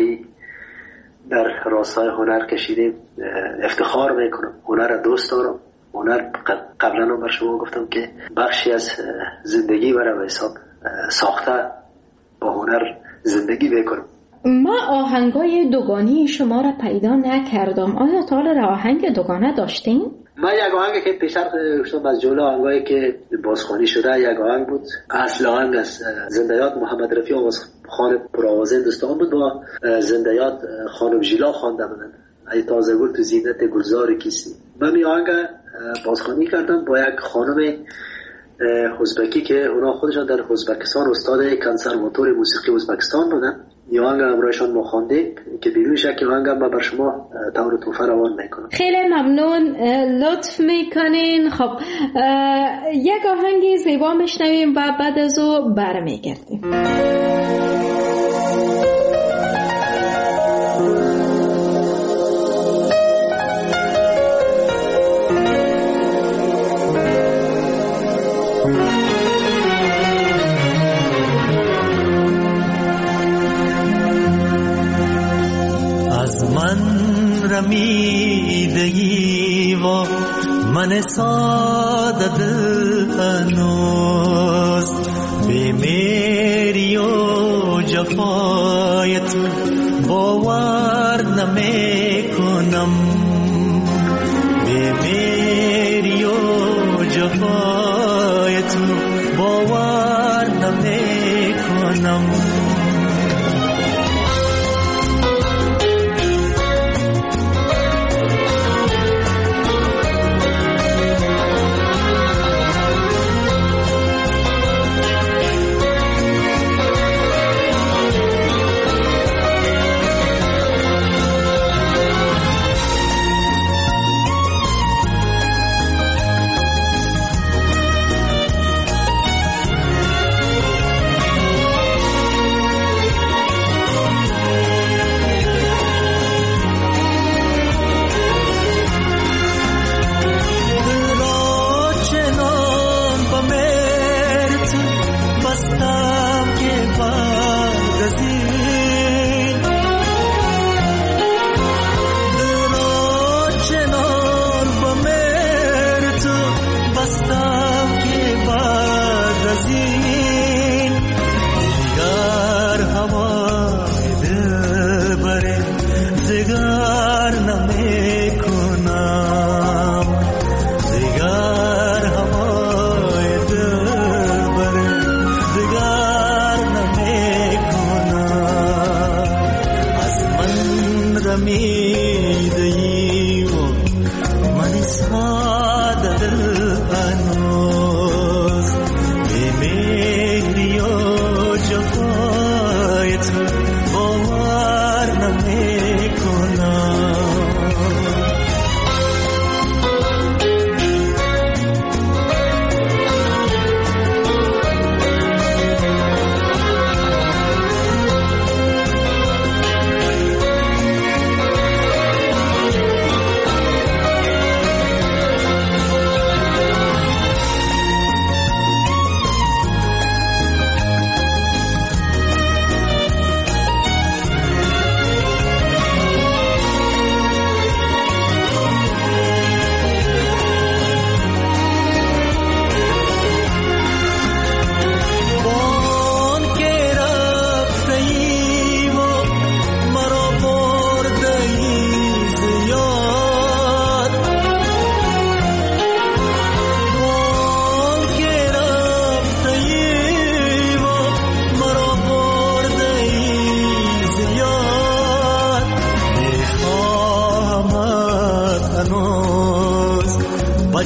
Speaker 3: در راستای هنر کشیدیم افتخار میکنم. هنر دوست دارم. هنر قبلا هم بر شما گفتم که بخشی از زندگی برای به حساب ساخته با هنر زندگی میکنم.
Speaker 2: ما آهنگای دوگانی شما را پیدا نکردم. آیا تا حالا آهنگ دوگانه داشتین؟
Speaker 3: من یک آهنگی که پیشتر گفتم از جمله آهنگایی که بازخوانی شده یک آهنگ بود. اصل آهنگ از زنده‌یاد محمد رفیع آوازخوان پرآواز هندوستان بود با زنده‌یاد خانم ژیلا خوانده بودند. ای تازه گل تو زینت گلزار کیستی. من این آهنگ بازخوانی کردم با یک خانم ازبکی که اونا خودشان در ازبکستان استاد کنسرواتوار موسیقی ازبکستان بودن. این آهنگ همراهشان ما خواندیم که بدون شک این آهنگ من بر شما طور توفه روان میکنم.
Speaker 2: خیلی ممنون، لطف میکنین. خب یک آهنگی زیبا میشنویم و بعد از او برمیگردیم.
Speaker 4: رمیدگی و من ساده دل هنوز بیمیری و جفای تو باور نمی کنم. بیمیری و جفای تو باور نمی کنم.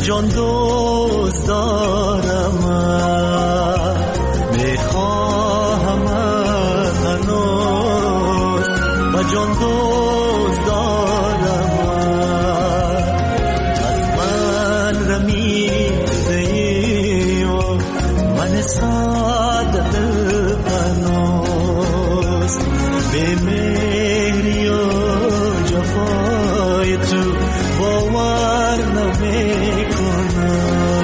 Speaker 4: جان دوست دارم، میخواهم هنوز و جان دوست دارم، از من رمیده ای و من ساده پنوز، به مهری و جفای تو باور نمیکنم.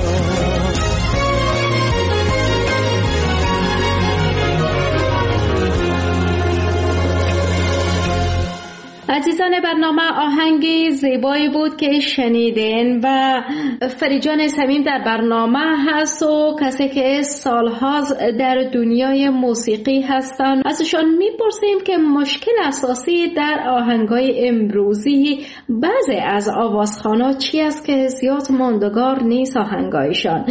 Speaker 2: عزیزان برنامه، آهنگی زیبایی بود که شنیدین و فریجان صمیم در برنامه هست و کسی که سالها در دنیای موسیقی هستن. ازشان میپرسیم که مشکل اساسی در آهنگای امروزی بعضی از آوازخوانا چی است که زیاد ماندگار نیست آهنگایشان.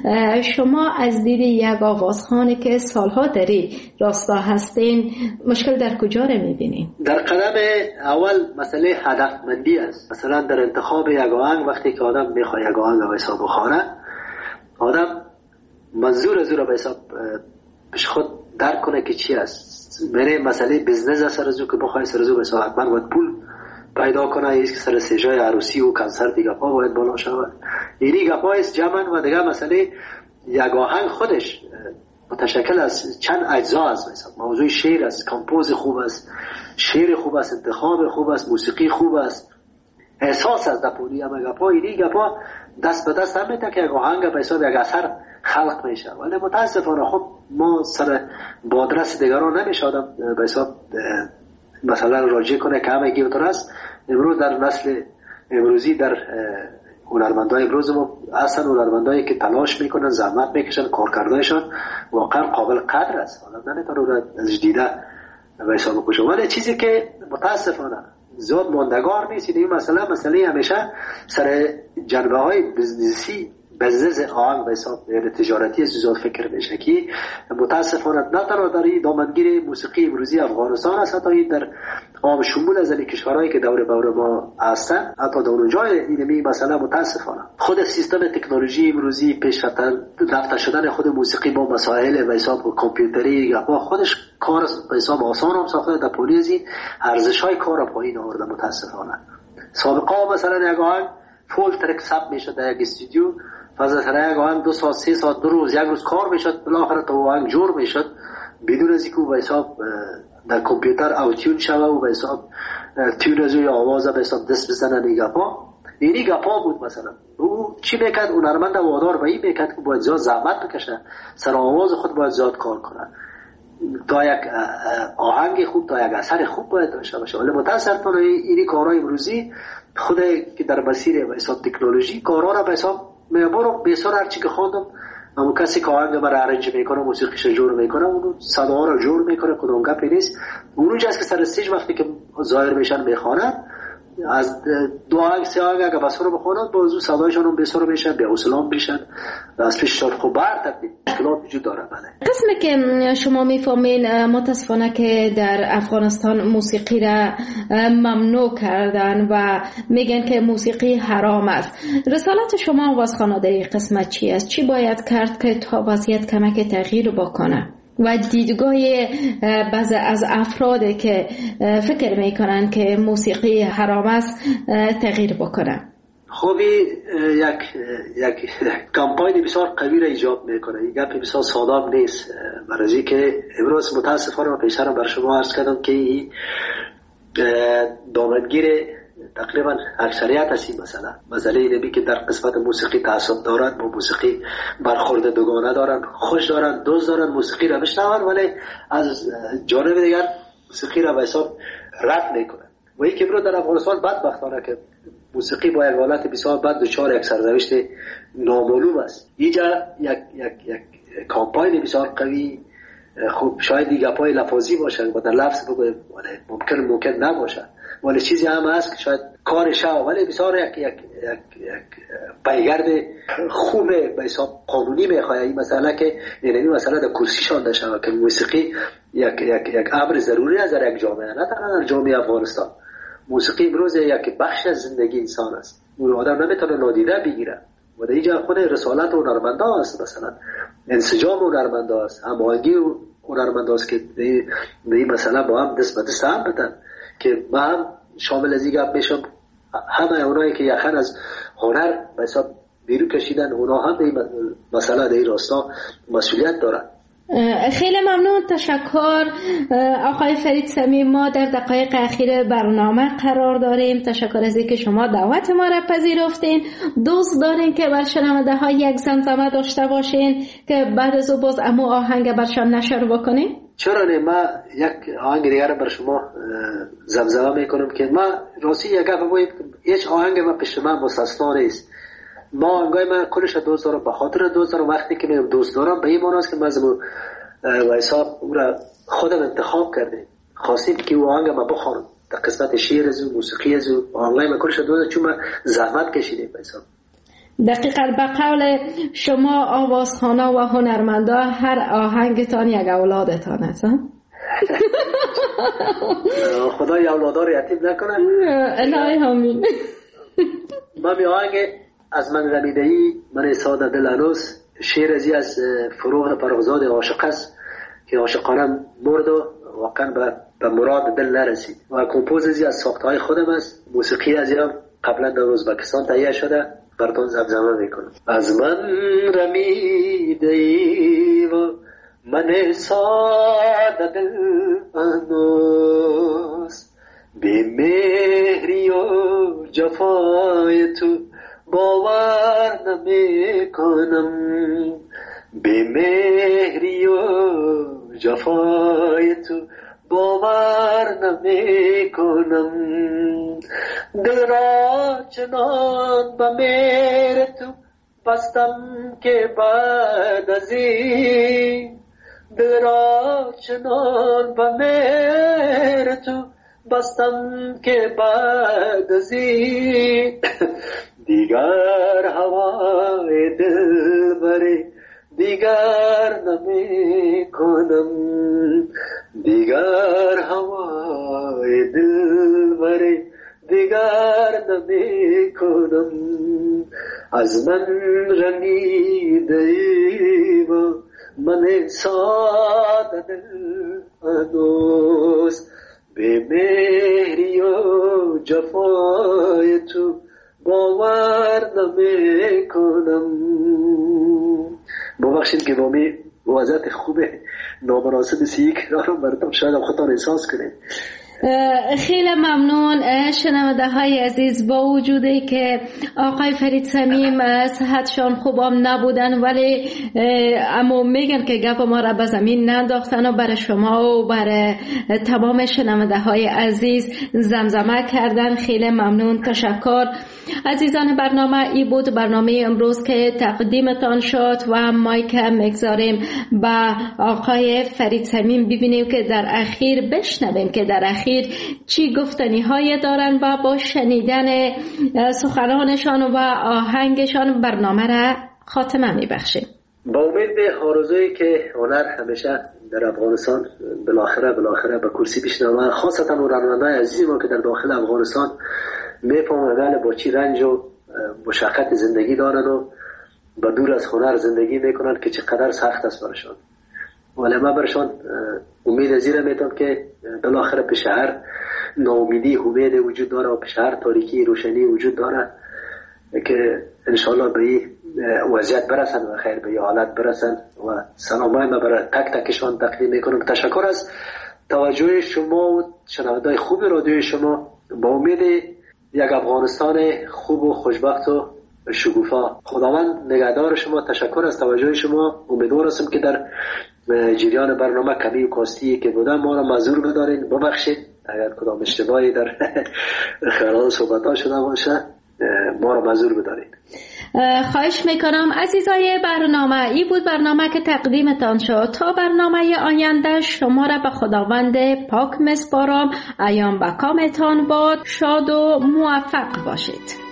Speaker 2: شما از دید یک آوازخوانی که سالها در راستا هستین مشکل در کجا رو میبینین؟
Speaker 3: در قدم اول مسئله هدفمندی است. مثلا در انتخاب یک آهنگ، وقتی که آدم میخواد یک آهنگ به حساب بخوانه، آدم منظور از او را به حساب پیش خود درک کنه که چی است. میره مسئله بزنس است سر از او که بخواه سر از او به حساب حتما باید پول پیدا کنه، ایست که سر سجای عروسی و کنسرت دیگه پا باید بالا شود. اینی گپا است جمعن. و دیگه مسئله یک آهنگ خودش متشکل از چند اجزا است. مثلا موضوع شعر است، کمپوز خوب است، شعر خوب است، انتخاب خوب است، موسیقی خوب است، احساس است. دپولی هم گپا اینی گپا دست به دست هم میده که یک آهنگ به حساب یک اثر خلق میشه. ولی متاسفانه خب ما سر بادرس دیگران نمیشه آدم به حساب مثلا راجع کنه که همه گیوتر است. امروز در نسل امروزی در هنرمندای امروز ما اصلا هنرمندایی که تلاش میکنن، زحمت میکشن، کارکردایشان واقعا قابل قدر است. آدم نمیتونه رو از دیده به حساب بکشه. ولی چیزی که متاسفانه زیاد ماندگار نیست این مسئله همیشه سر جنبه های بزنسی، بزنس آهنگ به حساب یعنی تجارتی زیاد فکر میشه که متاسفانه نه تنها در دامنگیر موسیقی امروزی افغانستان است، حتی در عام شمول از کشورهایی که دور بر ما هستن، حتی در اونجای اینمی مسئله متاسفانه خود سیستم تکنولوژی امروزی پیشرفته شدن خود موسیقی با مسائل به حساب کامپیوتری یا خودش کار به حساب آسان هم ساخته. در پولیزی ارزش‌های کار پایین آورده متاسفانه. سابقا مثلا یک آهنگ فول ترک ثبت میشد در یک استودیو، مثلا یک آهنگ 2 ساعت 3 ساعت 2 روز 1 روز کار میشد، بالاخره تو آهنگ جور میشد بدون از اینکه به حساب در کامپیوتر اوتیون شوه و به حساب تیون از روی آواز به حساب دست بزنن. اینی گپا بود. مثلا او چی میکرد؟ هنرمند وادار به این میکرد که باید زیاد زحمت بکشه، سر آواز خود باید زیاد کار کنه تا یک آهنگ خوب، تا یک اثر خوب باید داشته باشه. ولی متاسفانه اینی کارهای امروزی خود که در مسیر به حساب تکنولوژی کارها را به حساب میبرم. بسیار هرچی که خواندم اما کسی که آهنگ مرا ارنج میکنه، موسیقیش جور میکنه، اونو صدا را جور میکنه، کدوم گپی نیست. اونجا است که سر استیج وقتی که ظاهر میشن میخوانن، از 2 آهنگ 3 آهنگ اگه بسر بخونن بازو صدایشان هم بسر میشن، به حوصله میشن، از پیششان خوب برتر مشکلات وجود داره. بله
Speaker 2: قسمی که شما میفهمین متاسفانه که در افغانستان موسیقی را ممنوع کردن و میگن که موسیقی حرام است. رسالت شما آوازخوانا در این قسمت چی است؟ چی باید کرد که تا وضعیت کمک تغییر بکنه و دیدگاه بعضی از افرادی که فکر میکنن که موسیقی حرام است تغییر بکنه؟
Speaker 3: خوبی یک کمپاین بسیار قوی را ایجاد میکنه. این گپ بسیار ساده نیست. برای که امروز متاسفانه من پیشتر بر شما عرض کردم که این دامنگیر تقریبا اکثریت هستی. مثلا مسئله اینه که در قسمت موسیقی تعصب دارن، با موسیقی برخورد دوگانه دارن، خوش دارن، دوست دارن، موسیقی را بشنون، ولی از جانب دیگر موسیقی را به حساب رد میکنن. و این که در افغانستان بدبختانه که موسیقی با یک حالت بسیار بد دچار یک سرنوشت نامعلوم است. اینجا یک کامپاین بسیار قوی خوب شاید دیگه پای لفاظی باشن و در لفظ بگویم ممکن نباشه، ولی چیزی هم هست که شاید کارش ولی بسیار یک پیگرد خوبه به حساب قانونی میخواه. این مسئله که این مسئله در کرسیشان داشته که موسیقی یک امر ضروری است در یک جامعه، نه تنها در جامعه افغانستان. موسیقی امروز یک بخش از زندگی انسان است. اون آدم نمیتونه نادیده بگیره. و در اینجا خود رسالت هنرمنده است، مثلا انسجام هنرمنده است، هماهنگی هنرمنده است که این مسئله با هم دست به دست هم بدن که ما هم شامل از این گپ میشم. همه اونایی که یخن از هنر به حساب بیرون کشیدن، اونا هم این مسئله در این راستا مسئولیت دارن.
Speaker 2: خیلی ممنون، تشکر آقای فرید صمیم. ما در دقایق اخیر برنامه قرار داریم. تشکر از اینکه شما دعوت ما را پذیرفتین. دوست دارین که بر شنونده ها یک زمزمه داشته باشین که بعد از او باز امو آهنگ برشان نشر بکنین؟
Speaker 3: چرا نه، ما یک آهنگ دیگر بر شما زمزمه میکنم که ما راستی یک گپ بگویم، هیچ آهنگ ما پیش من مستثنا نیست. ما آهنگای من کلش دوست دارم، به خاطر دوست دارم. وقتی که من دوست دارم به این معنی است که من و حساب او را خودم انتخاب کردیم، خواستیم که او آهنگ ما بخوانم. در قسمت شعر از او، موسیقی از او، آهنگای من کلش دوست دارم چون من زحمت کشیدیم به حساب.
Speaker 2: دقیقاً به قول شما آوازخوانا و هنرمندا هر آهنگتان یک اولادتان است.
Speaker 3: خدای اولادا رو یتیم نکنه.
Speaker 2: الهی آمین.
Speaker 3: ما می آهنگ از من رمیده‌ای من ساده دل هنوز، شعر از فروغ فرخزاد عاشق است که عاشقانه مرد و واقعا به مراد دل نرسید. و کمپوز از ساختهای خودم است. موسیقی از هم قبلا در ازبکستان تهیه شده، براتون زمزمه میکنم. از من رمیده‌ای و من ساده دل هنوز، بی مهری و جفای تو باور نمی کنم، بی مهری و جفای تو باور نمی کنم. دل را چنان به مهر تو بستم که بعد از این، دل را چنان به مهر تو بستم که بعد از این دیگر هوای دل بری دیگر نمی کنم، دیگر هوای دل بری دیگر نمی کنم. از من رمیده ای و من ساده دل هنوز، به مهری و جفای تو باور نمی کنم. ببخشید که با می وضعیت خوب نامناسب سیک رو براتون شاید خودتان احساس کنید.
Speaker 2: خیلی ممنون شنونده های عزیز. با وجودی که آقای فرید صمیم صحتشان خوبم نبودن ولی اما میگن که گپ ما را به زمین ننداختن و برای شما و برای تمام شنونده های عزیز زمزمه کردن. خیلی ممنون، تشکر. عزیزان برنامه ای بود، برنامه امروز که تقدیمتان شد و مایک میگذاریم به آقای فرید صمیم ببینیم که در اخیر بشنویم که در اخیر چی گفتنی های دارن و با شنیدن سخنانشان و آهنگشان برنامه را خاتمه میبخشیم.
Speaker 3: با امید به آرزویی که هنر همیشه در افغانستان بالاخره به کرسی بشنوه، خاصتا هنرمندان عزیز ما که در داخل افغانستان میفهمن با چی رنج و مشقت زندگی دارن و با دور از هنر زندگی میکنن که چقدر سخت است برشان. ولی ما برشان امید زیره میتونم که بالاخره پیش هر ناامیدی امید وجود داره و پیش هر تاریکی روشنی وجود داره که انشالله به این وضعیت برسن و خیر به این حالت برسن. و سلامای ما برای تک تکشان تقدیم میکنم. تشکر از توجه شما و شنونده‌های خوب رادیوی شما. با امید یک افغانستان خوب و خوشبخت و شکوفا. خداوند نگهدار شما. تشکر از توجه شما. امیدوار هستم که در جریان برنامه کمی و کاستی که بودم ما را معذور بدارین، ببخشید اگر کدام اشتباهی در خلال صحبت‌ها شده باشه ما را معذور بدارین.
Speaker 2: خواهش میکنم. عزیزای برنامه ای بود برنامه که تقدیمتان شد. تا برنامه آینده شما را به خداوند پاک میسپارم. ایام به کامتان باد. شاد و موفق باشید.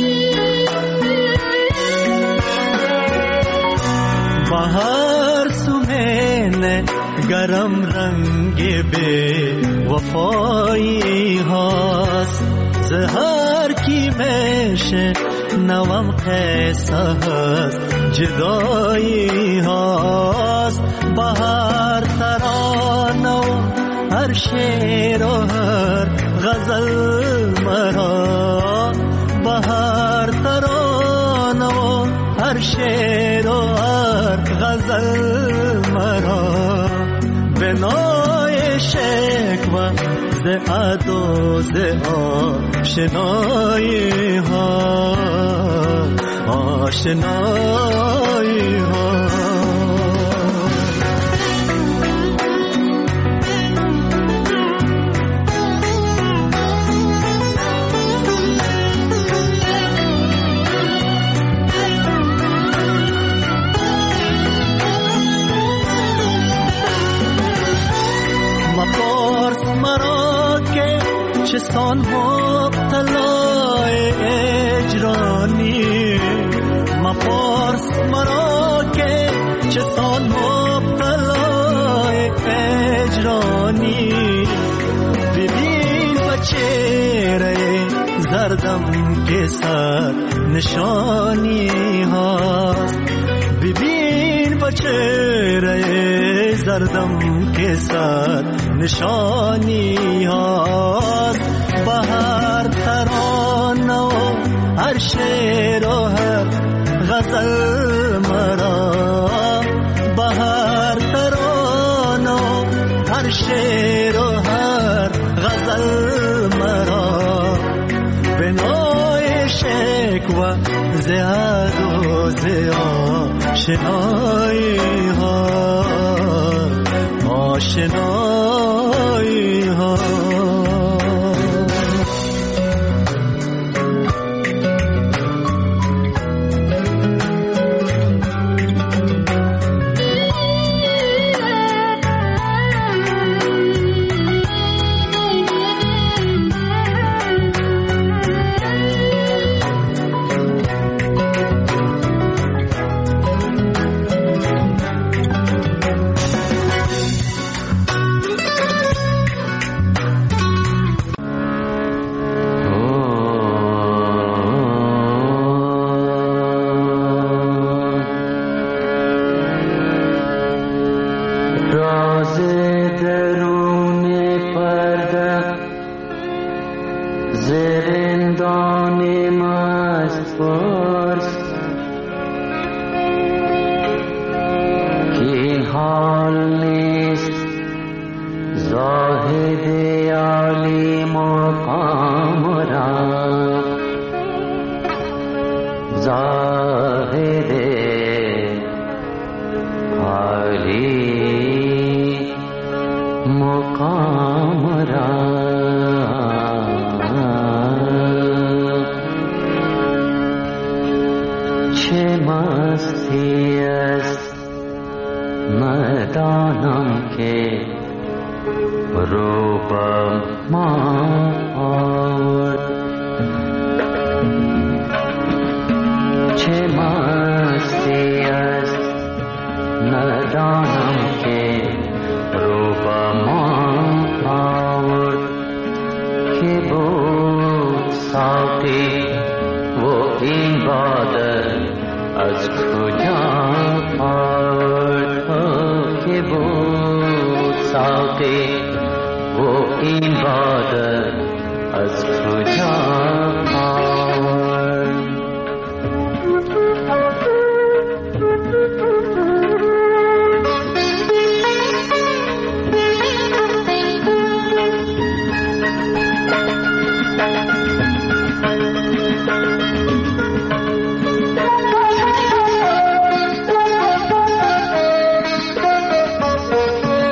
Speaker 4: هر سو گرم رنگ به وفایی هست، زهر کی میشه نوام قصه هست، جدایی هست. بهار ترانه و هر شعر و هر غزل مرا، بهار ترانه و هر شعر و هر غزل مرا، بنای شکوه ز عدو ز آشنایی ها، آشنایی ها. مپرس مرا که چستان مبتلای اجرانی، مپرس مرا که چستان مبتلای اجرانی. ببین با چهره زردم که صد نشانی هاست، ببین با چهره زردم که صد نشانی هاست. بهر ترانه و هر شعر و هر غزل مرا، بهر ترانه و هر شعر و هر غزل مرا، بنای شکوه ز عدو ز آشنایی ها، آشنایی ها.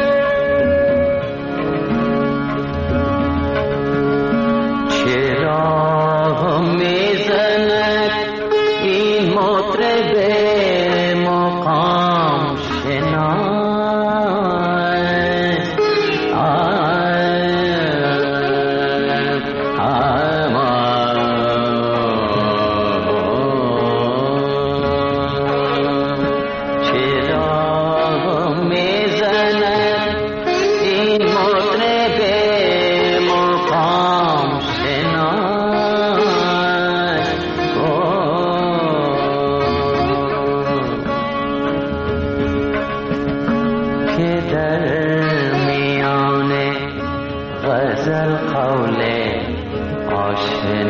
Speaker 5: چرا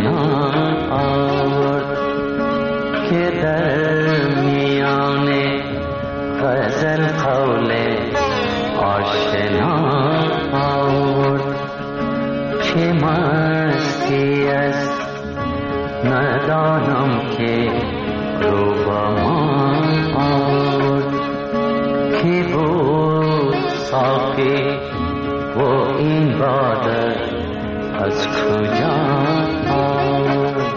Speaker 5: آشنا آورد که در میان غزل قول آشنا آورد چه مستی است ندانم که رو با من آورد که بود ساقی و این باده از کجا آورد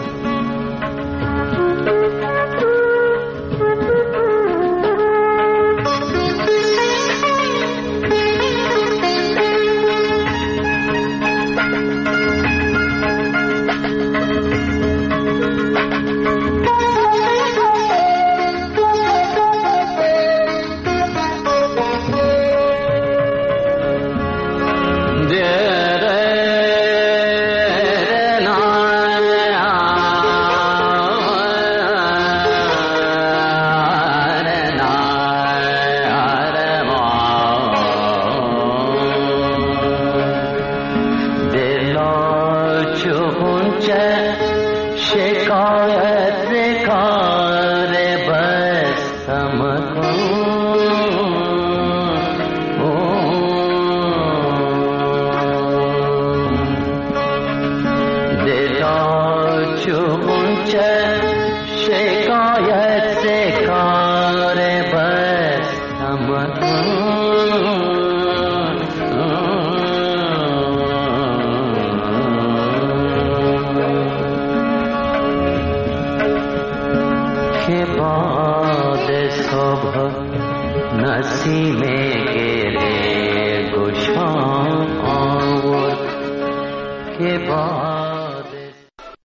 Speaker 5: نسیم گره گشا آورد که